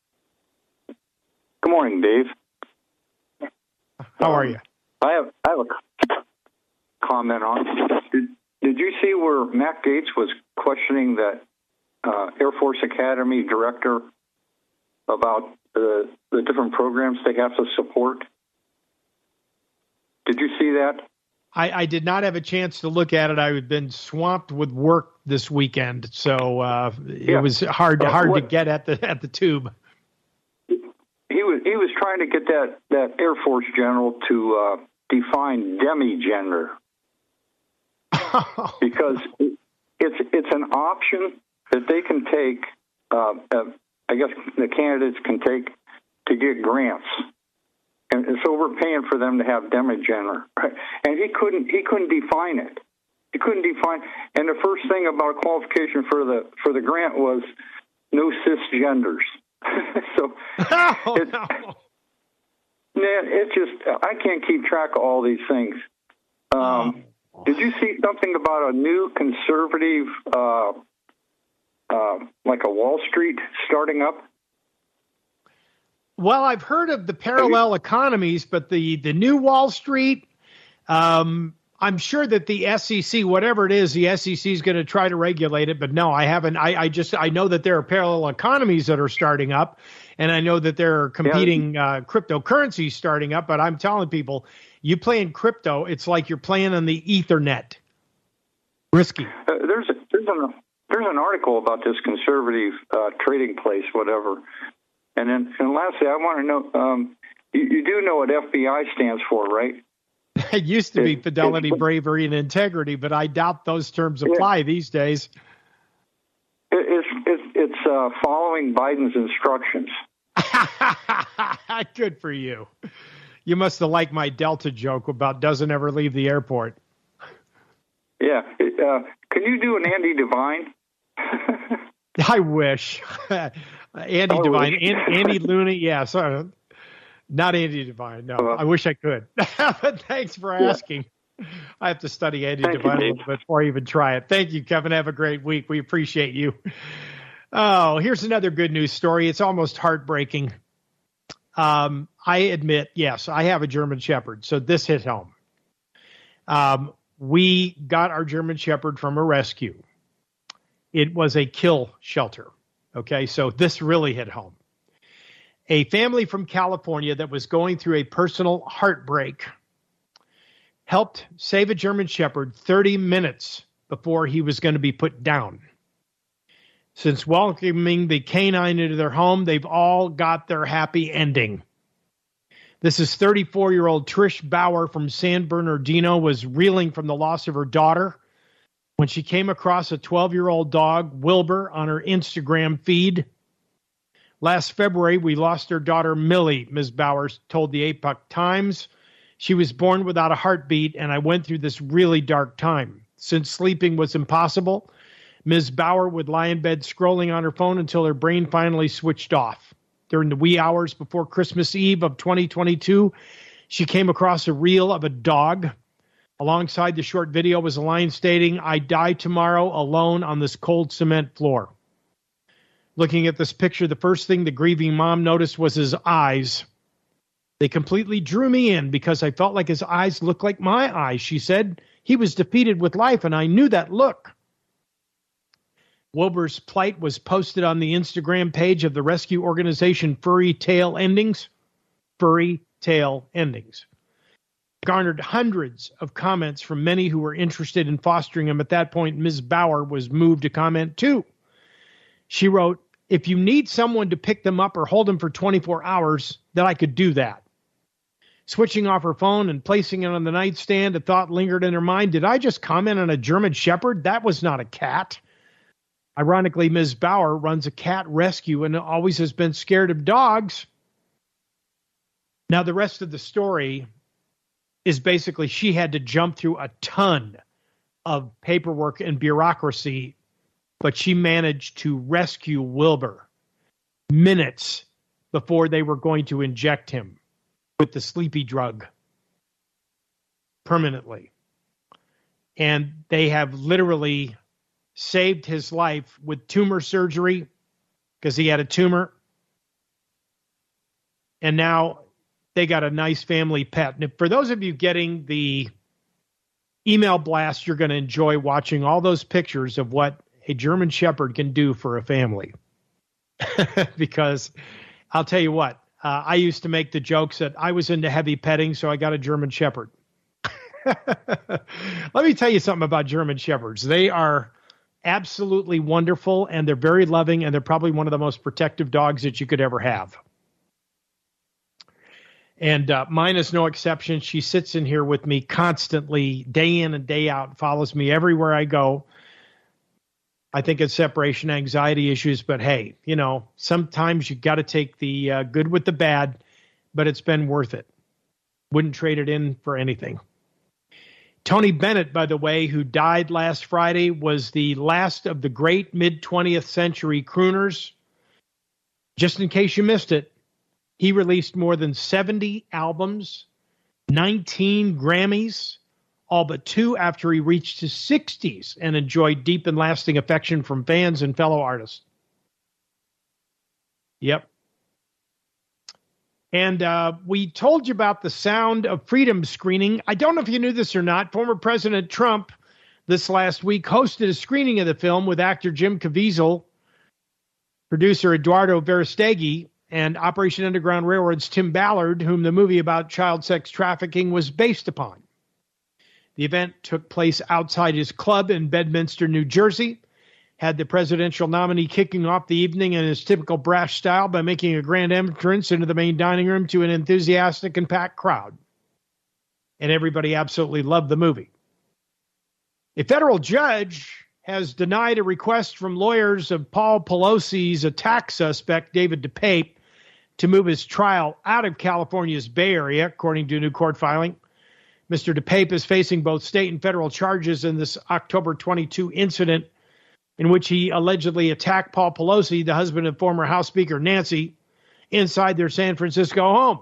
S10: Good morning, Dave.
S2: How are you?
S10: I have I have a comment on. Did, did you see where Matt Gaetz was questioning that uh, Air Force Academy director about the, the different programs they have to support? Did you see that?
S2: I, I did not have a chance to look at it. I've been swamped with work this weekend, so uh,
S10: yeah.
S2: it was hard uh, hard
S10: what,
S2: to get at the at the tube.
S10: He was he was trying to get that, that Air Force general to uh, define demigender because it's it's an option that they can take. Uh, uh, I guess the candidates can take to get grants. And so we're paying for them to have demigender, right? And he couldn't he couldn't define it. He couldn't define. And the first thing about qualification for the for the grant was no cisgenders. so
S2: oh,
S10: it,
S2: no.
S10: man, it just I can't keep track of all these things. Um, oh. Did you see something about a new conservative, uh, uh, like a Wall Street starting up?
S2: Well, I've heard of the parallel economies, but the, the new Wall Street, um, I'm sure that the S E C, whatever it is, the S E C is going to try to regulate it. But no, I haven't. I, I just I know that there are parallel economies that are starting up, and I know that there are competing yeah. uh, cryptocurrencies starting up. But I'm telling people, you play in crypto, it's like you're playing on the Ethernet. Risky.
S10: Uh, there's a, there's an there's an article about this conservative uh, trading place, whatever. And then, and lastly, I want to know, um, you, you do know what F B I stands for, right?
S2: It used to be
S10: it,
S2: fidelity, bravery, and integrity, but I doubt those terms apply it, these days.
S10: It, it's it's, it's uh, following Biden's instructions.
S2: Good for you. You must have liked my Delta joke about doesn't ever leave the airport.
S10: Yeah. It, uh, can you do an Andy Devine?
S2: I wish. Andy
S10: I
S2: Devine,
S10: wish.
S2: Andy, Andy Looney, yes. Uh, not Andy Devine, no. Uh, I wish I could. But thanks for asking. Yeah. I have to study Andy
S10: Thank
S2: Devine
S10: you,
S2: a little bit before I even try it. Thank you, Kevin. Have a great week. We appreciate you. Oh, here's another good news story. It's almost heartbreaking. Um, I admit, yes, I have a German Shepherd, so this hit home. Um, we got our German Shepherd from a rescue. It was a kill shelter. Okay, so this really hit home. A family from California that was going through a personal heartbreak helped save a German Shepherd thirty minutes before he was going to be put down. Since welcoming the canine into their home, they've all got their happy ending. This is thirty-four-year-old Trish Bauer from San Bernardino was reeling from the loss of her daughter when she came across a twelve-year-old dog, Wilbur, on her Instagram feed. Last February, we lost our daughter, Millie, Miz Bauer told the Epoch Times. She was born without a heartbeat, and I went through this really dark time. Since sleeping was impossible, Miz Bauer would lie in bed scrolling on her phone until her brain finally switched off. During the wee hours before Christmas Eve of twenty twenty-two, she came across a reel of a dog. Alongside the short video was a line stating, "I die tomorrow alone on this cold cement floor." Looking at this picture, the first thing the grieving mom noticed was his eyes. "They completely drew me in because I felt like his eyes looked like my eyes," she said. "He was defeated with life, and I knew that look." Wilbur's plight was posted on the Instagram page of the rescue organization Furry Tail Endings. Furry Tail Endings. Garnered hundreds of comments from many who were interested in fostering him. At that point, Miz Bauer was moved to comment too. She wrote, "If you need someone to pick them up or hold them for twenty-four hours, then I could do that." Switching off her phone and placing it on the nightstand, a thought lingered in her mind. Did I just comment on a German Shepherd? That was not a cat. Ironically, Miz Bauer runs a cat rescue and always has been scared of dogs. Now, the rest of the story is basically she had to jump through a ton of paperwork and bureaucracy, but she managed to rescue Wilbur minutes before they were going to inject him with the sleepy drug permanently. And they have literally saved his life with tumor surgery because he had a tumor. And now they got a nice family pet. And for those of you getting the email blast, you're going to enjoy watching all those pictures of what a German Shepherd can do for a family. Because I'll tell you what, uh, I used to make the jokes that I was into heavy petting, so I got a German Shepherd. Let me tell you something about German Shepherds. They are absolutely wonderful, and they're very loving, and they're probably one of the most protective dogs that you could ever have. And uh, mine is no exception. She sits in here with me constantly, day in and day out, follows me everywhere I go. I think it's separation anxiety issues, but hey, you know, sometimes you got to take the uh, good with the bad, but it's been worth it. Wouldn't trade it in for anything. Tony Bennett, by the way, who died last Friday, was the last of the great mid-twentieth century crooners. Just in case you missed it, he released more than seventy albums, nineteen Grammys, all but two after he reached his sixties and enjoyed deep and lasting affection from fans and fellow artists. Yep. And uh, we told you about the Sound of Freedom screening. I don't know if you knew this or not. Former President Trump this last week hosted a screening of the film with actor Jim Caviezel, producer Eduardo Verastegui, and Operation Underground Railroad's Tim Ballard, whom the movie about child sex trafficking was based upon. The event took place outside his club in Bedminster, New Jersey, had the presidential nominee kicking off the evening in his typical brash style by making a grand entrance into the main dining room to an enthusiastic and packed crowd. And everybody absolutely loved the movie. A federal judge has denied a request from lawyers of Paul Pelosi's attack suspect, David DePape, to move his trial out of California's Bay Area, according to a new court filing. Mister DePape is facing both state and federal charges in this October twenty-second incident in which he allegedly attacked Paul Pelosi, the husband of former House Speaker Nancy, inside their San Francisco home.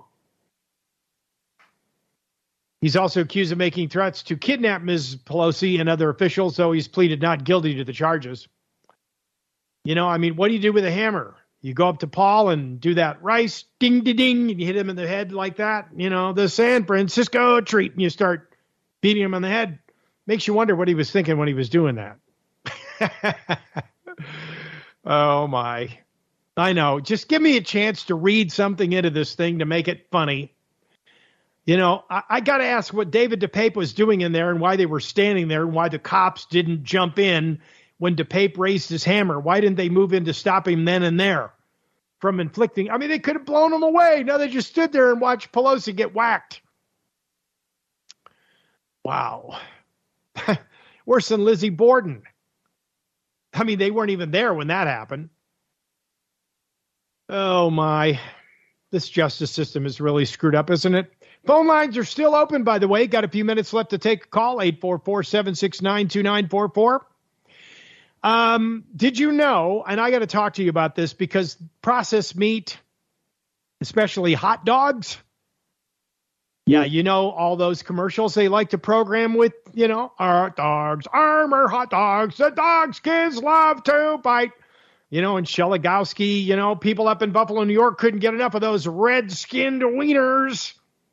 S2: He's also accused of making threats to kidnap Miz Pelosi and other officials, though he's pleaded not guilty to the charges. You know, I mean, what do you do with a hammer? You go up to Paul and do that rice, ding, ding, ding, and you hit him in the head like that. You know, the San Francisco treat, and you start beating him on the head. Makes you wonder what he was thinking when he was doing that. Oh, my. I know. Just give me a chance to read something into this thing to make it funny. You know, I, I got to ask what David DePape was doing in there and why they were standing there and why the cops didn't jump in when DePape raised his hammer. Why didn't they move in to stop him then and there? from inflicting. I mean, they could have blown them away. No, they just stood there and watched Pelosi get whacked. Wow. Worse than Lizzie Borden. I mean, they weren't even there when that happened. Oh, my. This justice system is really screwed up, isn't it? Phone lines are still open, by the way. Got a few minutes left to take a call, eight four four, seven six nine, two nine four four. Um, did you know, and I got to talk to you about this because processed meat, especially hot dogs, yeah, you know, all those commercials they like to program with, you know, our dogs, Armour hot dogs, the dogs kids love to bite. You know, and Shelegowski, you know, people up in Buffalo, New York couldn't get enough of those red-skinned wieners.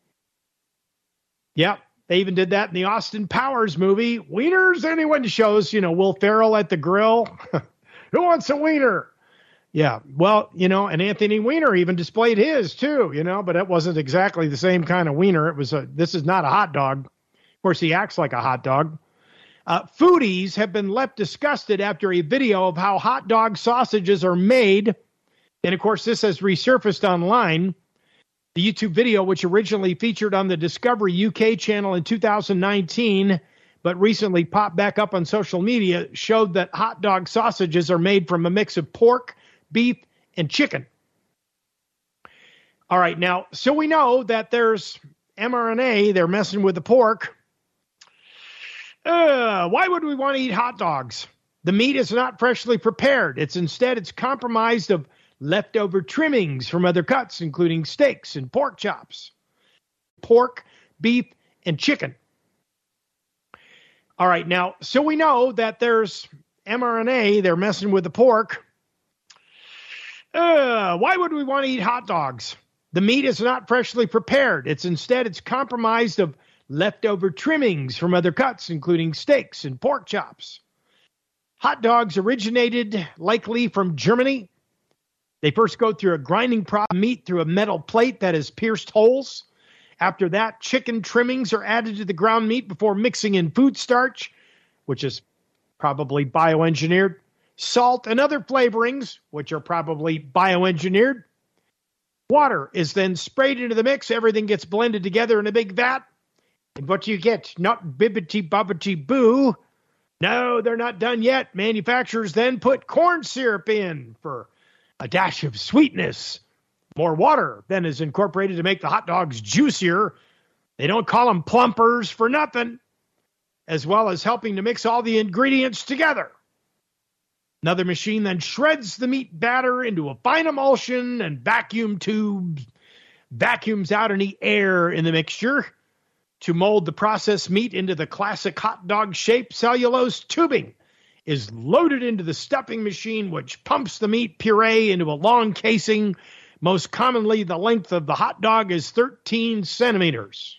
S2: Yep, they even did that in the Austin Powers movie. Wieners, anyone shows, you know, Will Ferrell at the grill. Who wants a wiener? Yeah, well, you know, and Anthony Weiner even displayed his too, you know, but it wasn't exactly the same kind of wiener. It was a, this is not a hot dog. Of course, he acts like a hot dog. Uh, foodies have been left disgusted after a video of how hot dog sausages are made. And of course, this has resurfaced online. The YouTube video, which originally featured on the Discovery U K channel in two thousand nineteen, but recently popped back up on social media, showed that hot dog sausages are made from a mix of pork, beef, and chicken. All right, now, so we know that there's mRNA, they're messing with the pork. Uh, why would we want to eat hot dogs? The meat is not freshly prepared. It's instead, it's compromised of leftover trimmings from other cuts, including steaks and pork chops, pork, beef, and chicken. All right, now, so we know that there's mRNA, they're messing with the pork. Uh, why would we want to eat hot dogs? The meat is not freshly prepared. It's instead, it's compromised of leftover trimmings from other cuts, including steaks and pork chops. Hot dogs originated likely from Germany. They first go through a grinding process, meat through a metal plate that has pierced holes. After that, chicken trimmings are added to the ground meat before mixing in food starch, which is probably bioengineered, salt, and other flavorings, which are probably bioengineered. Water is then sprayed into the mix. Everything gets blended together in a big vat. And what do you get? Not bibbity bobbity boo. No, they're not done yet. Manufacturers then put corn syrup in for a dash of sweetness. More water then is incorporated to make the hot dogs juicier. They don't call them plumpers for nothing, as well as helping to mix all the ingredients together. Another machine then shreds the meat batter into a fine emulsion and vacuum tubes, vacuums out any air in the mixture to mold the processed meat into the classic hot dog shape. Cellulose tubing is loaded into the stuffing machine, which pumps the meat puree into a long casing. Most commonly, the length of the hot dog is thirteen centimeters.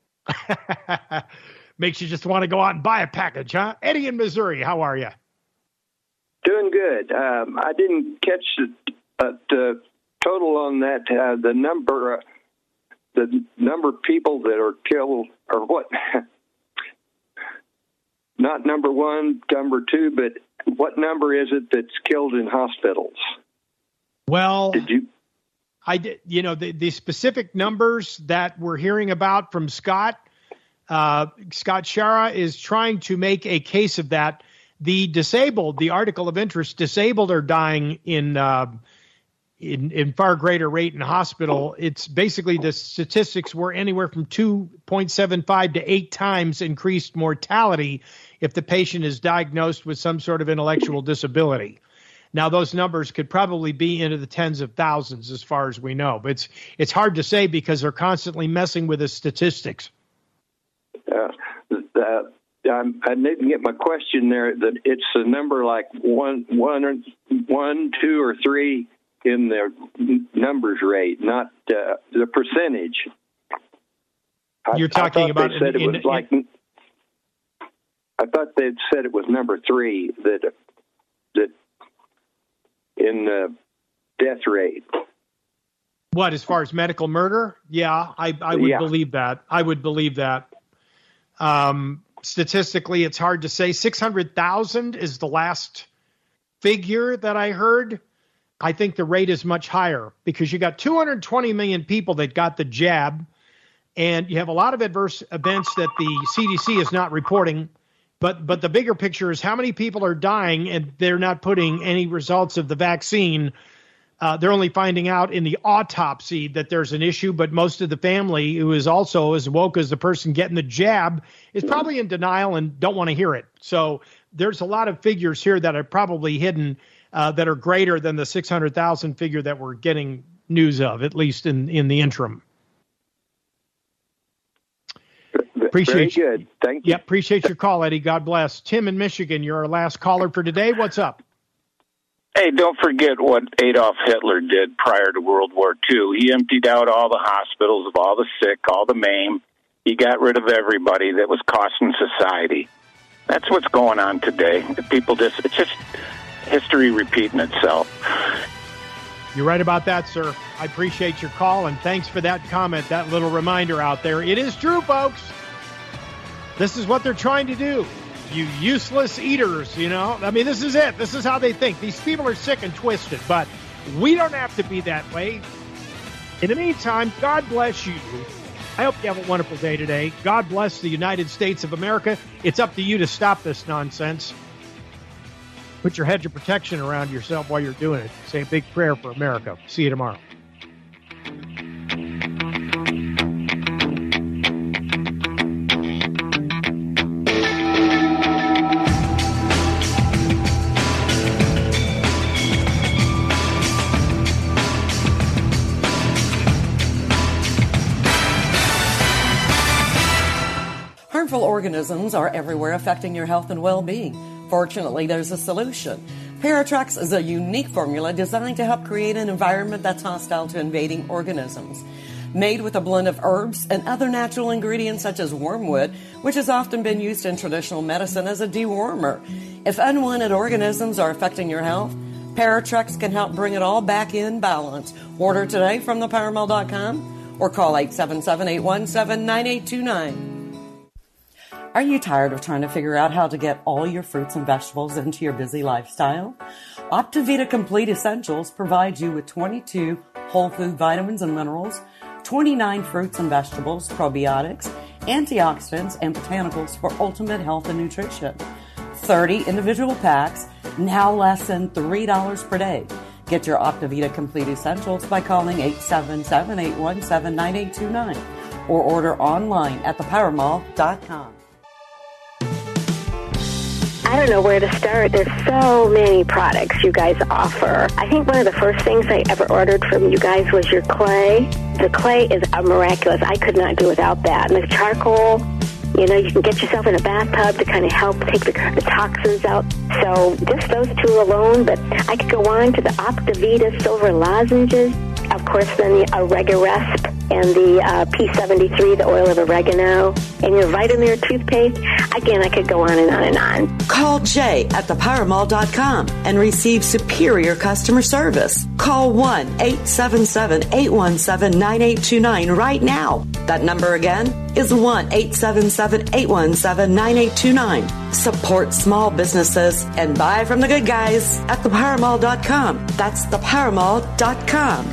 S2: Makes you just want to go out and buy a package, huh? Eddie in Missouri, how are you?
S11: Doing good. Um, I didn't catch the, uh, the total on that, uh, the number, uh, the number of people that are killed, or what? Not number one, number two, but what number is it that's killed in hospitals?
S2: Well,
S11: did you?
S2: I did. You know, the, the specific numbers that we're hearing about from Scott, uh, Scott Schara is trying to make a case of that. The disabled, the article of interest, disabled are dying in uh, in, in far greater rate in hospital. It's basically the statistics were anywhere from two point seven five to eight times increased mortality if the patient is diagnosed with some sort of intellectual disability. Now, those numbers could probably be into the tens of thousands as far as we know, but it's it's hard to say because they're constantly messing with the statistics.
S11: Uh, uh, I'm, I didn't get my question there. That it's a number like one, one, one, two, or three in the numbers rate, not uh, the percentage.
S2: You're
S11: I,
S2: talking
S11: I
S2: about
S11: they said
S2: in,
S11: it was
S2: in,
S11: like.
S2: in,
S11: I thought they'd said it was number three that that in the death rate.
S2: What, as far as medical murder? Yeah, I, I would
S11: yeah.
S2: believe that. I would believe that. Um, statistically, it's hard to say. six hundred thousand is the last figure that I heard. I think the rate is much higher because you got two hundred twenty million people that got the jab, and you have a lot of adverse events that the C D C is not reporting. But but the bigger picture is how many people are dying, and they're not putting any results of the vaccine. Uh, they're only finding out in the autopsy that there's an issue, but most of the family, who is also as woke as the person getting the jab, is probably in denial and don't want to hear it. So there's a lot of figures here that are probably hidden uh, that are greater than the six hundred thousand figure that we're getting news of, at least in, in the interim. Appreciate
S11: Very good. Thank you.
S2: Yeah, appreciate your call, Eddie. God bless. Tim in Michigan, you're our last caller for today. What's up?
S12: Hey, don't forget what Adolf Hitler did prior to World War Two. He emptied out all the hospitals of all the sick, all the maimed. He got rid of everybody that was costing society. That's what's going on today. People just, it's just history repeating itself.
S2: You're right about that, sir. I appreciate your call, and thanks for that comment, that little reminder out there. It is true, folks. This is what they're trying to do. You useless eaters, you know. I mean, this is it. This is how they think. These people are sick and twisted, but we don't have to be that way. In the meantime, God bless you. I hope you have a wonderful day today. God bless the United States of America. It's up to you to stop this nonsense. Put your hedge of protection around yourself while you're doing it. Say a big prayer for America. See you tomorrow.
S5: Harmful organisms are everywhere, affecting your health and well-being. Fortunately, there's a solution. Paratrex is a unique formula designed to help create an environment that's hostile to invading organisms. Made with a blend of herbs and other natural ingredients such as wormwood, which has often been used in traditional medicine as a dewormer. If unwanted organisms are affecting your health, Paratrex can help bring it all back in balance. Order today from the power mall dot com or call eight seven seven, eight one seven, nine eight two nine. Are you tired of trying to figure out how to get all your fruits and vegetables into your busy lifestyle? Optivita Complete Essentials provides you with twenty-two whole food vitamins and minerals, twenty-nine fruits and vegetables, probiotics, antioxidants, and botanicals for ultimate health and nutrition. thirty individual packs, now less than three dollars per day. Get your Optivita Complete Essentials by calling eight seven seven, eight one seven, nine eight two nine or order online at the power mall dot com.
S13: I don't know where to start. There's so many products you guys offer. I think one of the first things I ever ordered from you guys was your clay. The clay is a miraculous. I could not do without that. And the charcoal, you know, you can get yourself in a bathtub to kind of help take the, the toxins out. So just those two alone, but I could go on to the Optivita Silver Lozenges. Of course, then the Oregaresp and the uh, P seventy-three, the oil of oregano, and your Vitamir toothpaste. Again, I could go on and on and on.
S5: Call Jay at the power mall dot com and receive superior customer service. Call one eight seven seven, eight one seven, nine eight two nine right now. That number again is one eight seven seven, eight one seven, nine eight two nine. Support small businesses and buy from the good guys at the power mall dot com. That's the power mall dot com.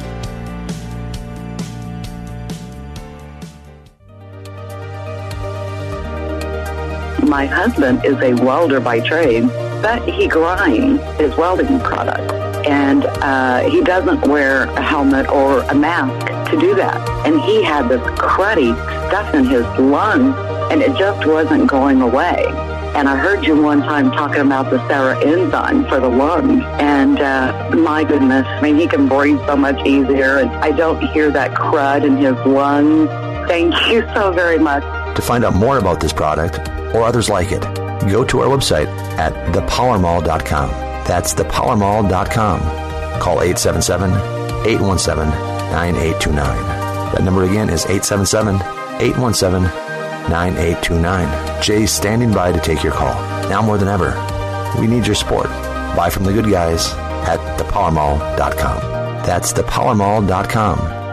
S7: My husband is a welder by trade, but he grinds his welding product. And uh, he doesn't wear a helmet or a mask to do that. And he had this cruddy stuff in his lungs, and it just wasn't going away. And I heard you one time talking about the Sarah enzyme for the lungs. And uh, my goodness, I mean, he can breathe so much easier. And I don't hear that crud in his lungs. Thank you so very much.
S8: To find out more about this product or others like it, go to our website at the power mall dot com. That's the power mall dot com. Call eight seven seven, eight one seven, nine eight two nine. That number again is eight seven seven, eight one seven, nine eight two nine. Jay's standing by to take your call. Now more than ever, we need your support. Buy from the good guys at the power mall dot com. That's the power mall dot com.